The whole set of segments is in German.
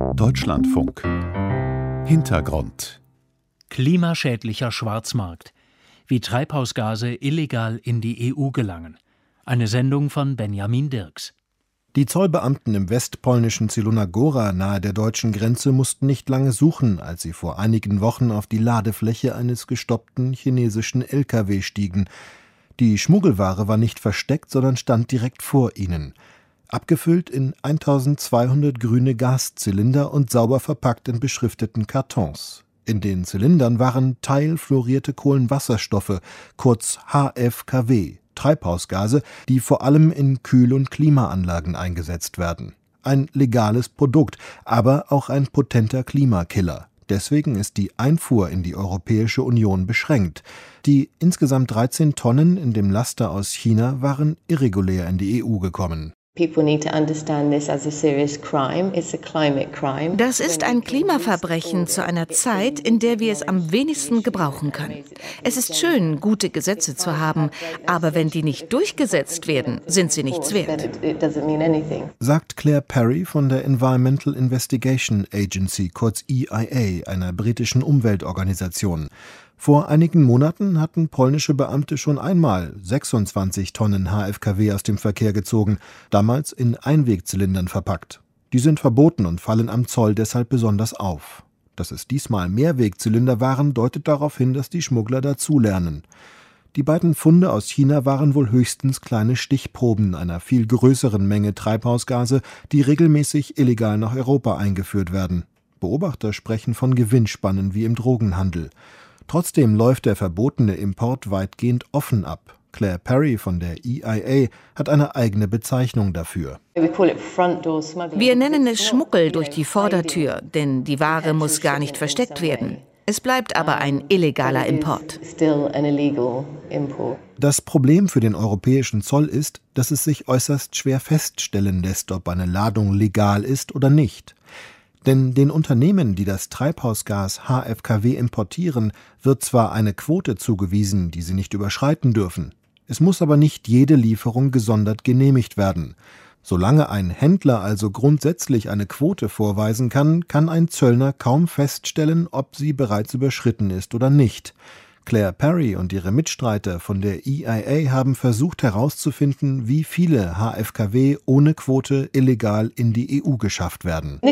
Deutschlandfunk. Hintergrund. Klimaschädlicher Schwarzmarkt. Wie Treibhausgase illegal in die EU gelangen. Eine Sendung von Benjamin Dirks. Die Zollbeamten im westpolnischen Zielona Góra nahe der deutschen Grenze mussten nicht lange suchen, als sie vor einigen Wochen auf die Ladefläche eines gestoppten chinesischen LKW stiegen. Die Schmuggelware war nicht versteckt, sondern stand direkt vor ihnen. Abgefüllt in 1200 grüne Gaszylinder und sauber verpackt in beschrifteten Kartons. In den Zylindern waren teilfluorierte Kohlenwasserstoffe, kurz HFKW, Treibhausgase, die vor allem in Kühl- und Klimaanlagen eingesetzt werden. Ein legales Produkt, aber auch ein potenter Klimakiller. Deswegen ist die Einfuhr in die Europäische Union beschränkt. Die insgesamt 13 Tonnen in dem Laster aus China waren irregulär in die EU gekommen. Das ist ein Klimaverbrechen zu einer Zeit, in der wir es am wenigsten gebrauchen können. Es ist schön, gute Gesetze zu haben, aber wenn die nicht durchgesetzt werden, sind sie nichts wert. Sagt Claire Perry von der Environmental Investigation Agency, kurz EIA, einer britischen Umweltorganisation. Vor einigen Monaten hatten polnische Beamte schon einmal 26 Tonnen HFKW aus dem Verkehr gezogen, damals in Einwegzylindern verpackt. Die sind verboten und fallen am Zoll deshalb besonders auf. Dass es diesmal Mehrwegzylinder waren, deutet darauf hin, dass die Schmuggler dazulernen. Die beiden Funde aus China waren wohl höchstens kleine Stichproben einer viel größeren Menge Treibhausgase, die regelmäßig illegal nach Europa eingeführt werden. Beobachter sprechen von Gewinnspannen wie im Drogenhandel. Trotzdem läuft der verbotene Import weitgehend offen ab. Claire Perry von der EIA hat eine eigene Bezeichnung dafür. Wir nennen es Schmuggel durch die Vordertür, denn die Ware muss gar nicht versteckt werden. Es bleibt aber ein illegaler Import. Das Problem für den europäischen Zoll ist, dass es sich äußerst schwer feststellen lässt, ob eine Ladung legal ist oder nicht. Denn den Unternehmen, die das Treibhausgas HFKW importieren, wird zwar eine Quote zugewiesen, die sie nicht überschreiten dürfen. Es muss aber nicht jede Lieferung gesondert genehmigt werden. Solange ein Händler also grundsätzlich eine Quote vorweisen kann, kann ein Zöllner kaum feststellen, ob sie bereits überschritten ist oder nicht. Claire Perry und ihre Mitstreiter von der EIA haben versucht herauszufinden, wie viele HFKW ohne Quote illegal in die EU geschafft werden.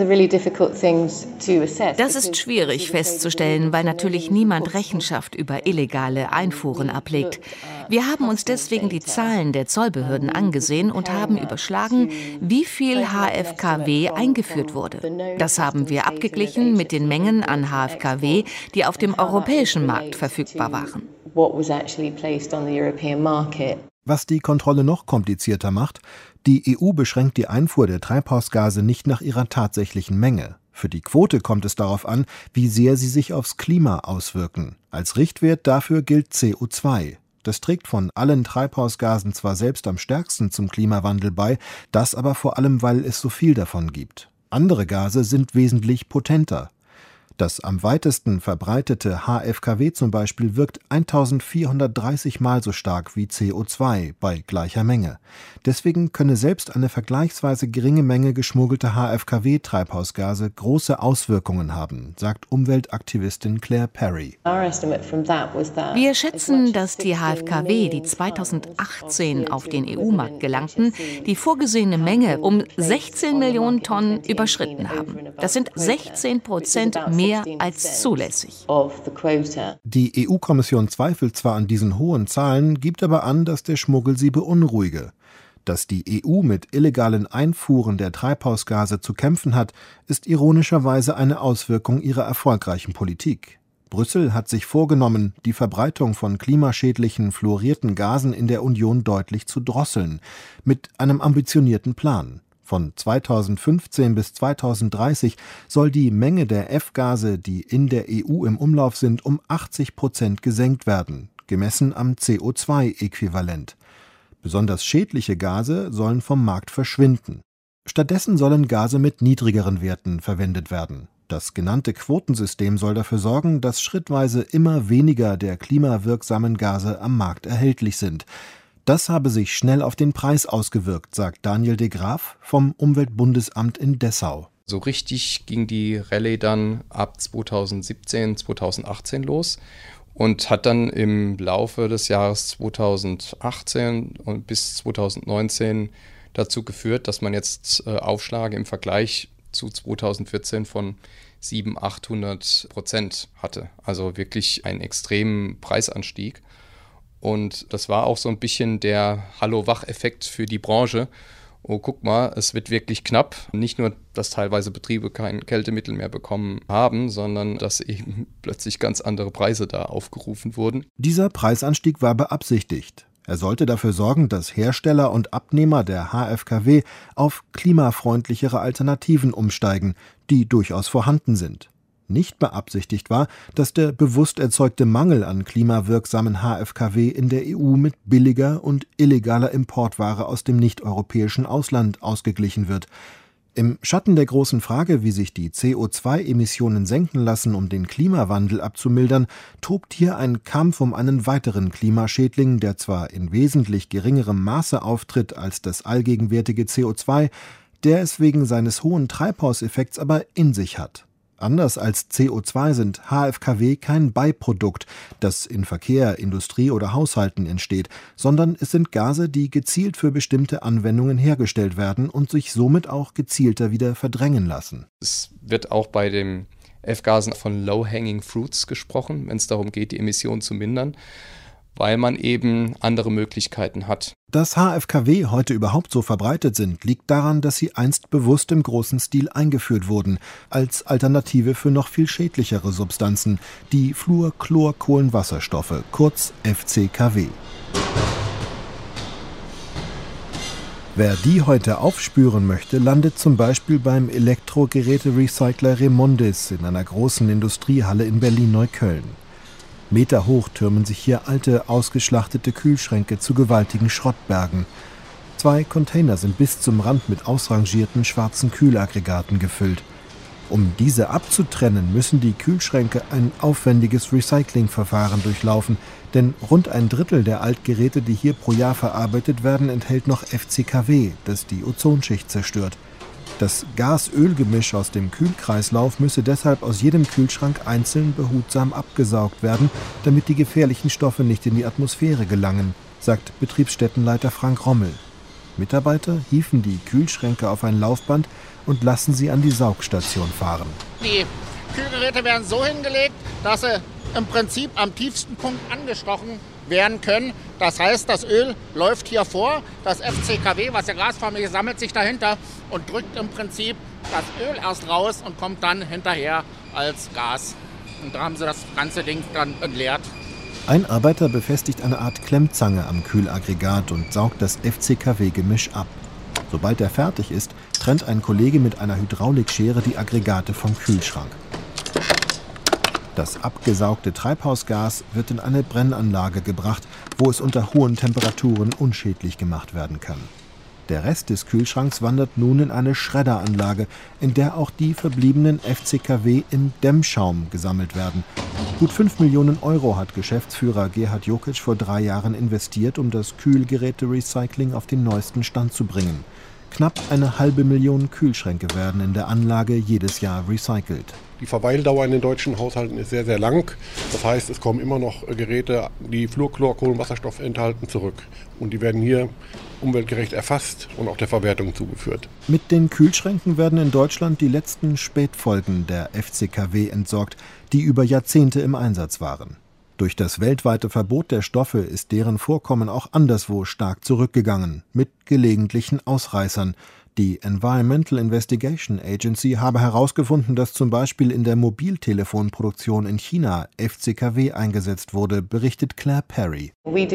Das ist schwierig festzustellen, weil natürlich niemand Rechenschaft über illegale Einfuhren ablegt. Wir haben uns deswegen die Zahlen der Zollbehörden angesehen und haben überschlagen, wie viel HFKW eingeführt wurde. Das haben wir abgeglichen mit den Mengen an HFKW, die auf dem europäischen Markt verfügbar waren. Was die Kontrolle noch komplizierter macht, die EU beschränkt die Einfuhr der Treibhausgase nicht nach ihrer tatsächlichen Menge. Für die Quote kommt es darauf an, wie sehr sie sich aufs Klima auswirken. Als Richtwert dafür gilt CO2. Das trägt von allen Treibhausgasen zwar selbst am stärksten zum Klimawandel bei, das aber vor allem, weil es so viel davon gibt. Andere Gase sind wesentlich potenter. Das am weitesten verbreitete HFKW zum Beispiel wirkt 1430 Mal so stark wie CO2 bei gleicher Menge. Deswegen könne selbst eine vergleichsweise geringe Menge geschmuggelter HFKW-Treibhausgase große Auswirkungen haben, sagt Umweltaktivistin Claire Perry. Wir schätzen, dass die HFKW, die 2018 auf den EU-Markt gelangten, die vorgesehene Menge um 16 Millionen Tonnen überschritten haben. Das sind 16% mehr als zulässig. Die EU-Kommission zweifelt zwar an diesen hohen Zahlen, gibt aber an, dass der Schmuggel sie beunruhige. Dass die EU mit illegalen Einfuhren der Treibhausgase zu kämpfen hat, ist ironischerweise eine Auswirkung ihrer erfolgreichen Politik. Brüssel hat sich vorgenommen, die Verbreitung von klimaschädlichen fluorierten Gasen in der Union deutlich zu drosseln, mit einem ambitionierten Plan. Von 2015 bis 2030 soll die Menge der F-Gase, die in der EU im Umlauf sind, um 80% gesenkt werden, gemessen am CO2-Äquivalent. Besonders schädliche Gase sollen vom Markt verschwinden. Stattdessen sollen Gase mit niedrigeren Werten verwendet werden. Das genannte Quotensystem soll dafür sorgen, dass schrittweise immer weniger der klimawirksamen Gase am Markt erhältlich sind. Das habe sich schnell auf den Preis ausgewirkt, sagt Daniel de Graaf vom Umweltbundesamt in Dessau. So richtig ging die Rallye dann ab 2017, 2018 los und hat dann im Laufe des Jahres 2018 und bis 2019 dazu geführt, dass man jetzt Aufschläge im Vergleich zu 2014 von 700-800% hatte. Also wirklich einen extremen Preisanstieg. Und das war auch so ein bisschen der Hallo-Wach-Effekt für die Branche. Oh, guck mal, es wird wirklich knapp. Nicht nur, dass teilweise Betriebe kein Kältemittel mehr bekommen haben, sondern dass eben plötzlich ganz andere Preise da aufgerufen wurden. Dieser Preisanstieg war beabsichtigt. Er sollte dafür sorgen, dass Hersteller und Abnehmer der HFKW auf klimafreundlichere Alternativen umsteigen, die durchaus vorhanden sind. Nicht beabsichtigt war, dass der bewusst erzeugte Mangel an klimawirksamen HFKW in der EU mit billiger und illegaler Importware aus dem nicht-europäischen Ausland ausgeglichen wird. Im Schatten der großen Frage, wie sich die CO2-Emissionen senken lassen, um den Klimawandel abzumildern, tobt hier ein Kampf um einen weiteren Klimaschädling, der zwar in wesentlich geringerem Maße auftritt als das allgegenwärtige CO2, der es wegen seines hohen Treibhauseffekts aber in sich hat. Anders als CO2 sind HFKW kein Beiprodukt, das in Verkehr, Industrie oder Haushalten entsteht, sondern es sind Gase, die gezielt für bestimmte Anwendungen hergestellt werden und sich somit auch gezielter wieder verdrängen lassen. Es wird auch bei den F-Gasen von Low-Hanging Fruits gesprochen, wenn es darum geht, die Emissionen zu mindern, weil man eben andere Möglichkeiten hat. Dass HFKW heute überhaupt so verbreitet sind, liegt daran, dass sie einst bewusst im großen Stil eingeführt wurden, als Alternative für noch viel schädlichere Substanzen, die Fluorchlorkohlenwasserstoffe, kurz FCKW. Wer die heute aufspüren möchte, landet zum Beispiel beim Elektrogeräte-Recycler Remondis in einer großen Industriehalle in Berlin-Neukölln. Meterhoch türmen sich hier alte, ausgeschlachtete Kühlschränke zu gewaltigen Schrottbergen. 2 Container sind bis zum Rand mit ausrangierten schwarzen Kühlaggregaten gefüllt. Um diese abzutrennen, müssen die Kühlschränke ein aufwendiges Recyclingverfahren durchlaufen, denn rund ein Drittel der Altgeräte, die hier pro Jahr verarbeitet werden, enthält noch FCKW, das die Ozonschicht zerstört. Das Gas-Öl-Gemisch aus dem Kühlkreislauf müsse deshalb aus jedem Kühlschrank einzeln behutsam abgesaugt werden, damit die gefährlichen Stoffe nicht in die Atmosphäre gelangen, sagt Betriebsstättenleiter Frank Rommel. Mitarbeiter hieven die Kühlschränke auf ein Laufband und lassen sie an die Saugstation fahren. Die Kühlgeräte werden so hingelegt, dass sie im Prinzip am tiefsten Punkt angestochen werden können. Das heißt, das Öl läuft hier vor, das FCKW, was ja gasförmig ist, sammelt sich dahinter und drückt im Prinzip das Öl erst raus und kommt dann hinterher als Gas. Und da haben sie das ganze Ding dann entleert. Ein Arbeiter befestigt eine Art Klemmzange am Kühlaggregat und saugt das FCKW-Gemisch ab. Sobald er fertig ist, trennt ein Kollege mit einer Hydraulikschere die Aggregate vom Kühlschrank. Das abgesaugte Treibhausgas wird in eine Brennanlage gebracht, wo es unter hohen Temperaturen unschädlich gemacht werden kann. Der Rest des Kühlschranks wandert nun in eine Schredderanlage, in der auch die verbliebenen FCKW in Dämmschaum gesammelt werden. Gut 5 Millionen Euro hat Geschäftsführer Gerhard Jokic vor 3 Jahren investiert, um das Kühlgeräte-Recycling auf den neuesten Stand zu bringen. Knapp 500.000 Kühlschränke werden in der Anlage jedes Jahr recycelt. Die Verweildauer in den deutschen Haushalten ist sehr, sehr lang. Das heißt, es kommen immer noch Geräte, die Fluorchlorkohlenwasserstoff enthalten, zurück. Und die werden hier umweltgerecht erfasst und auch der Verwertung zugeführt. Mit den Kühlschränken werden in Deutschland die letzten Spätfolgen der FCKW entsorgt, die über Jahrzehnte im Einsatz waren. Durch das weltweite Verbot der Stoffe ist deren Vorkommen auch anderswo stark zurückgegangen, mit gelegentlichen Ausreißern. Die Environmental Investigation Agency habe herausgefunden, dass zum Beispiel in der Mobiltelefonproduktion in China FCKW eingesetzt wurde, berichtet Claire Perry.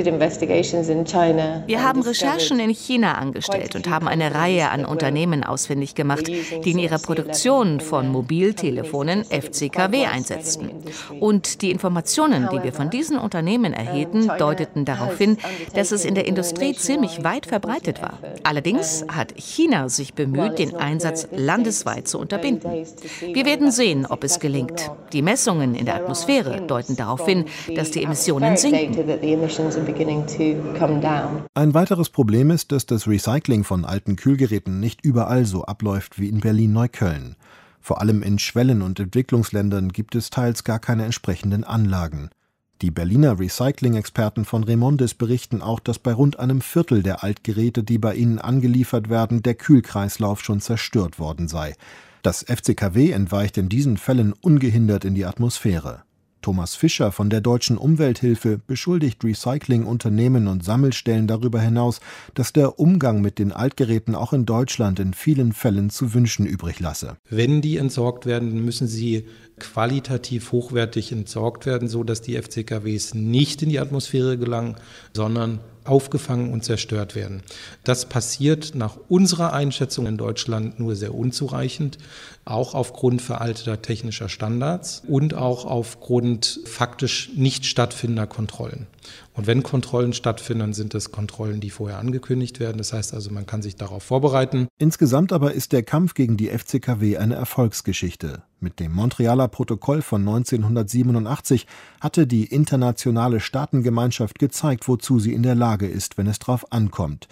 Wir haben Recherchen in China angestellt und haben eine Reihe an Unternehmen ausfindig gemacht, die in ihrer Produktion von Mobiltelefonen FCKW einsetzten. Und die Informationen, die wir von diesen Unternehmen erhielten, deuteten darauf hin, dass es in der Industrie ziemlich weit verbreitet war. Allerdings hat China sich bemüht, den Einsatz landesweit zu unterbinden. Wir werden sehen, ob es gelingt. Die Messungen in der Atmosphäre deuten darauf hin, dass die Emissionen sinken. Ein weiteres Problem ist, dass das Recycling von alten Kühlgeräten nicht überall so abläuft wie in Berlin-Neukölln. Vor allem in Schwellen- und Entwicklungsländern gibt es teils gar keine entsprechenden Anlagen. Die Berliner Recycling-Experten von Remondis berichten auch, dass bei rund einem Viertel der Altgeräte, die bei ihnen angeliefert werden, der Kühlkreislauf schon zerstört worden sei. Das FCKW entweicht in diesen Fällen ungehindert in die Atmosphäre. Thomas Fischer von der Deutschen Umwelthilfe beschuldigt Recyclingunternehmen und Sammelstellen darüber hinaus, dass der Umgang mit den Altgeräten auch in Deutschland in vielen Fällen zu wünschen übrig lasse. Wenn die entsorgt werden, müssen sie qualitativ hochwertig entsorgt werden, sodass die FCKWs nicht in die Atmosphäre gelangen, sondern aufgefangen und zerstört werden. Das passiert nach unserer Einschätzung in Deutschland nur sehr unzureichend, auch aufgrund veralteter technischer Standards und auch aufgrund faktisch nicht stattfindender Kontrollen. Und wenn Kontrollen stattfinden, sind es Kontrollen, die vorher angekündigt werden. Das heißt also, man kann sich darauf vorbereiten. Insgesamt aber ist der Kampf gegen die FCKW eine Erfolgsgeschichte. Mit dem Montrealer Protokoll von 1987 hatte die internationale Staatengemeinschaft gezeigt, wozu sie in der Lage ist, wenn es drauf ankommt.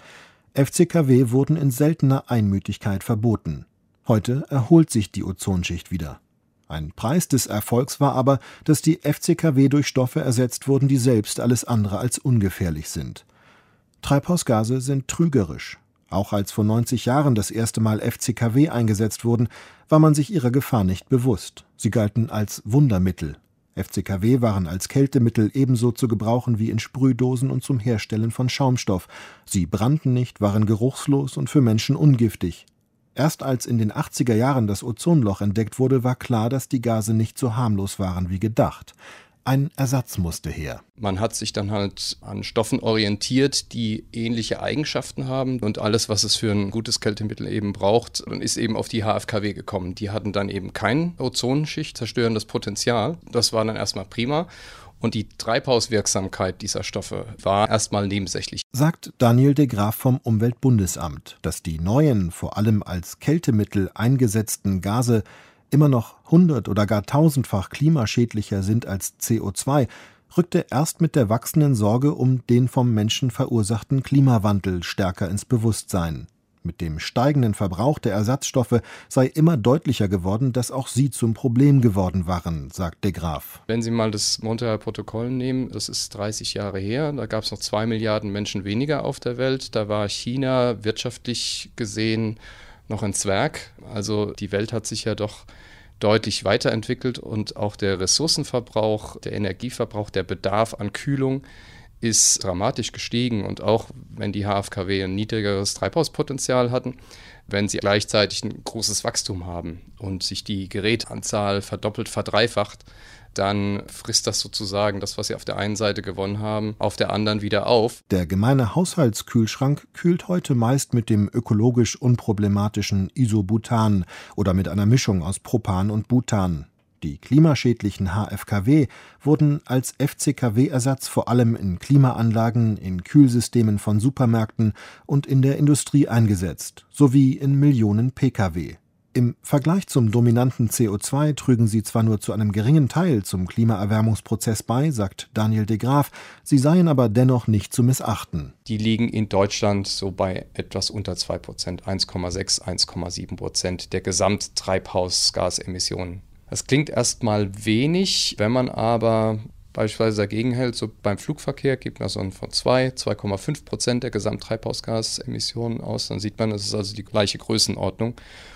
FCKW wurden in seltener Einmütigkeit verboten. Heute erholt sich die Ozonschicht wieder. Ein Preis des Erfolgs war aber, dass die FCKW durch Stoffe ersetzt wurden, die selbst alles andere als ungefährlich sind. Treibhausgase sind trügerisch. Auch als vor 90 Jahren das erste Mal FCKW eingesetzt wurden, war man sich ihrer Gefahr nicht bewusst. Sie galten als Wundermittel. FCKW waren als Kältemittel ebenso zu gebrauchen wie in Sprühdosen und zum Herstellen von Schaumstoff. Sie brannten nicht, waren geruchslos und für Menschen ungiftig. Erst als in den 80er Jahren das Ozonloch entdeckt wurde, war klar, dass die Gase nicht so harmlos waren wie gedacht. Ein Ersatz musste her. Man hat sich dann halt an Stoffen orientiert, die ähnliche Eigenschaften haben und alles, was es für ein gutes Kältemittel eben braucht, dann ist eben auf die HFKW gekommen. Die hatten dann eben kein Ozonschicht zerstörendes Potenzial. Das war dann erstmal prima. Und die Treibhauswirksamkeit dieser Stoffe war erstmal nebensächlich. Sagt Daniel de Graaf vom Umweltbundesamt, dass die neuen, vor allem als Kältemittel eingesetzten Gase immer noch 100- oder gar 1000-fach klimaschädlicher sind als CO2, rückte erst mit der wachsenden Sorge um den vom Menschen verursachten Klimawandel stärker ins Bewusstsein. Mit dem steigenden Verbrauch der Ersatzstoffe sei immer deutlicher geworden, dass auch sie zum Problem geworden waren, sagt de Graaf. Wenn Sie mal das Montrealer Protokoll nehmen, das ist 30 Jahre her, da gab es noch 2 Milliarden Menschen weniger auf der Welt. Da war China wirtschaftlich gesehen noch ein Zwerg. Also die Welt hat sich ja doch deutlich weiterentwickelt und auch der Ressourcenverbrauch, der Energieverbrauch, der Bedarf an Kühlung ist dramatisch gestiegen. Und auch wenn die HFKW ein niedrigeres Treibhauspotenzial hatten, wenn sie gleichzeitig ein großes Wachstum haben und sich die Gerätanzahl verdoppelt, verdreifacht, dann frisst das sozusagen das, was sie auf der einen Seite gewonnen haben, auf der anderen wieder auf. Der gemeine Haushaltskühlschrank kühlt heute meist mit dem ökologisch unproblematischen Isobutan oder mit einer Mischung aus Propan und Butan. Die klimaschädlichen HFKW wurden als FCKW-Ersatz vor allem in Klimaanlagen, in Kühlsystemen von Supermärkten und in der Industrie eingesetzt, sowie in Millionen Pkw. Im Vergleich zum dominanten CO2 trügen sie zwar nur zu einem geringen Teil zum Klimaerwärmungsprozess bei, sagt Daniel de Graaf, sie seien aber dennoch nicht zu missachten. Die liegen in Deutschland so bei etwas unter 2%, 1,6, 1,7% der Gesamttreibhausgasemissionen. Das klingt erstmal wenig, wenn man aber beispielsweise dagegen hält, so beim Flugverkehr gibt man so von 2,5% der Gesamttreibhausgasemissionen aus, dann sieht man, es ist also die gleiche Größenordnung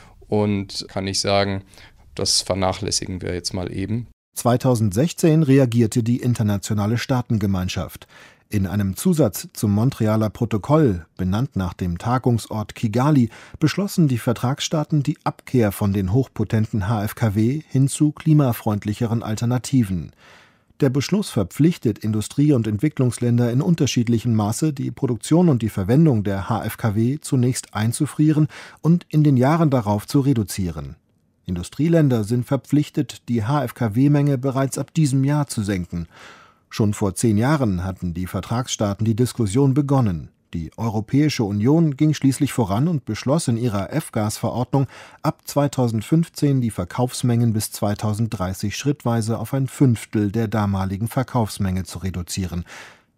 und kann ich sagen, das vernachlässigen wir jetzt mal eben. 2016 reagierte die internationale Staatengemeinschaft. In einem Zusatz zum Montrealer Protokoll, benannt nach dem Tagungsort Kigali, beschlossen die Vertragsstaaten die Abkehr von den hochpotenten HFKW hin zu klimafreundlicheren Alternativen. Der Beschluss verpflichtet Industrie- und Entwicklungsländer in unterschiedlichem Maße, die Produktion und die Verwendung der HFKW zunächst einzufrieren und in den Jahren darauf zu reduzieren. Industrieländer sind verpflichtet, die HFKW-Menge bereits ab diesem Jahr zu senken. Schon vor 10 Jahren hatten die Vertragsstaaten die Diskussion begonnen. Die Europäische Union ging schließlich voran und beschloss in ihrer F-Gas-Verordnung, ab 2015 die Verkaufsmengen bis 2030 schrittweise auf 1/5 der damaligen Verkaufsmenge zu reduzieren.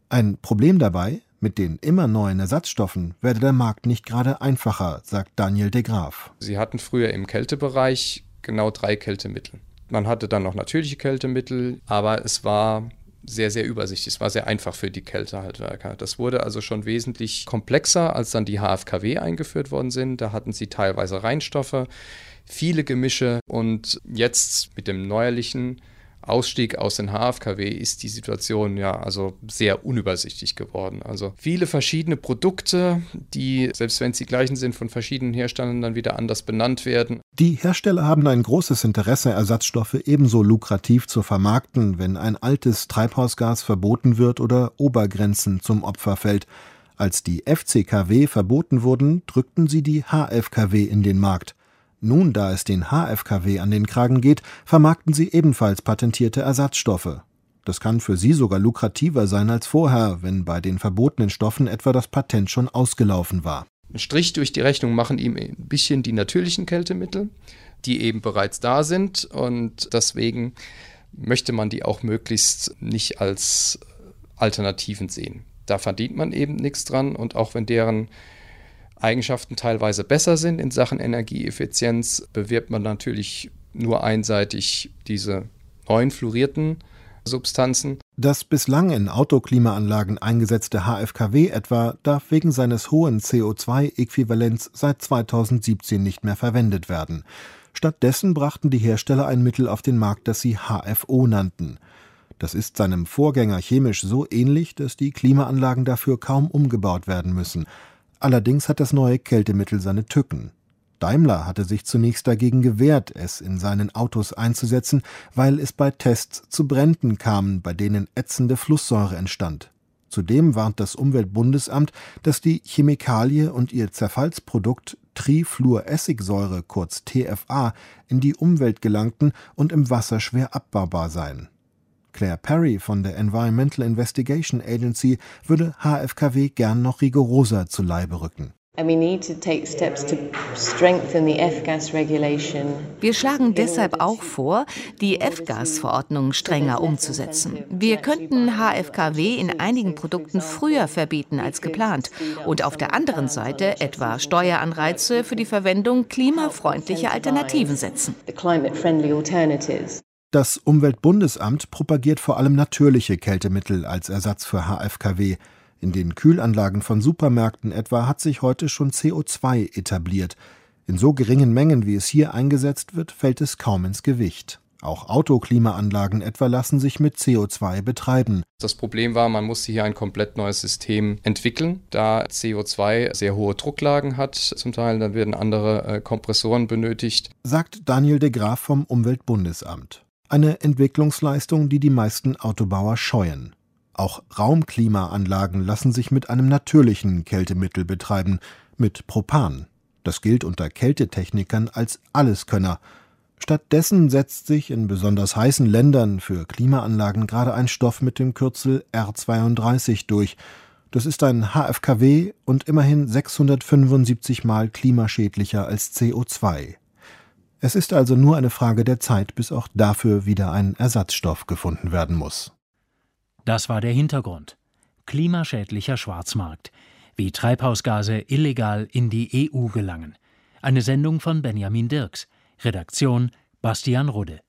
Ein Problem dabei: Mit den immer neuen Ersatzstoffen werde der Markt nicht gerade einfacher, sagt Daniel de Graaf. Sie hatten früher im Kältebereich genau 3 Kältemittel. Man hatte dann noch natürliche Kältemittel, aber es war sehr, sehr übersichtlich. Es war sehr einfach für die Kältehaltwerker. Das wurde also schon wesentlich komplexer, als dann die HFKW eingeführt worden sind. Da hatten sie teilweise Reinstoffe, viele Gemische, und jetzt mit dem neuerlichen Ausstieg aus den HFKW ist die Situation also sehr unübersichtlich geworden. Also viele verschiedene Produkte, die, selbst wenn sie gleichen sind, von verschiedenen Herstellern dann wieder anders benannt werden. Die Hersteller haben ein großes Interesse, Ersatzstoffe ebenso lukrativ zu vermarkten, wenn ein altes Treibhausgas verboten wird oder Obergrenzen zum Opfer fällt. Als die FCKW verboten wurden, drückten sie die HFKW in den Markt. Nun, da es den HFKW an den Kragen geht, vermarkten sie ebenfalls patentierte Ersatzstoffe. Das kann für sie sogar lukrativer sein als vorher, wenn bei den verbotenen Stoffen etwa das Patent schon ausgelaufen war. Einen Strich durch die Rechnung machen ihm ein bisschen die natürlichen Kältemittel, die eben bereits da sind, und deswegen möchte man die auch möglichst nicht als Alternativen sehen. Da verdient man eben nichts dran, und auch wenn deren Eigenschaften teilweise besser sind in Sachen Energieeffizienz, bewirbt man natürlich nur einseitig diese neuen fluorierten Substanzen. Das bislang in Autoklimaanlagen eingesetzte HFKW etwa darf wegen seines hohen CO2-Äquivalents seit 2017 nicht mehr verwendet werden. Stattdessen brachten die Hersteller ein Mittel auf den Markt, das sie HFO nannten. Das ist seinem Vorgänger chemisch so ähnlich, dass die Klimaanlagen dafür kaum umgebaut werden müssen. Allerdings hat das neue Kältemittel seine Tücken. Daimler hatte sich zunächst dagegen gewehrt, es in seinen Autos einzusetzen, weil es bei Tests zu Bränden kam, bei denen ätzende Flusssäure entstand. Zudem warnt das Umweltbundesamt, dass die Chemikalie und ihr Zerfallsprodukt Trifluoressigsäure, kurz TFA, in die Umwelt gelangten und im Wasser schwer abbaubar seien. Claire Perry von der Environmental Investigation Agency würde HFKW gern noch rigoroser zu Leibe rücken. Wir schlagen deshalb auch vor, die F-Gas-Verordnung strenger umzusetzen. Wir könnten HFKW in einigen Produkten früher verbieten als geplant und auf der anderen Seite etwa Steueranreize für die Verwendung klimafreundlicher Alternativen setzen. Das Umweltbundesamt propagiert vor allem natürliche Kältemittel als Ersatz für HFKW. In den Kühlanlagen von Supermärkten etwa hat sich heute schon CO2 etabliert. In so geringen Mengen, wie es hier eingesetzt wird, fällt es kaum ins Gewicht. Auch Autoklimaanlagen etwa lassen sich mit CO2 betreiben. Das Problem war, man musste hier ein komplett neues System entwickeln, da CO2 sehr hohe Drucklagen hat. Zum Teil dann werden andere Kompressoren benötigt. Sagt Daniel de Graaf vom Umweltbundesamt. Eine Entwicklungsleistung, die die meisten Autobauer scheuen. Auch Raumklimaanlagen lassen sich mit einem natürlichen Kältemittel betreiben, mit Propan. Das gilt unter Kältetechnikern als Alleskönner. Stattdessen setzt sich in besonders heißen Ländern für Klimaanlagen gerade ein Stoff mit dem Kürzel R32 durch. Das ist ein HFKW und immerhin 675 Mal klimaschädlicher als CO2. Es ist also nur eine Frage der Zeit, bis auch dafür wieder ein Ersatzstoff gefunden werden muss. Das war der Hintergrund. Klimaschädlicher Schwarzmarkt. Wie Treibhausgase illegal in die EU gelangen. Eine Sendung von Benjamin Dirks. Redaktion Bastian Rudde.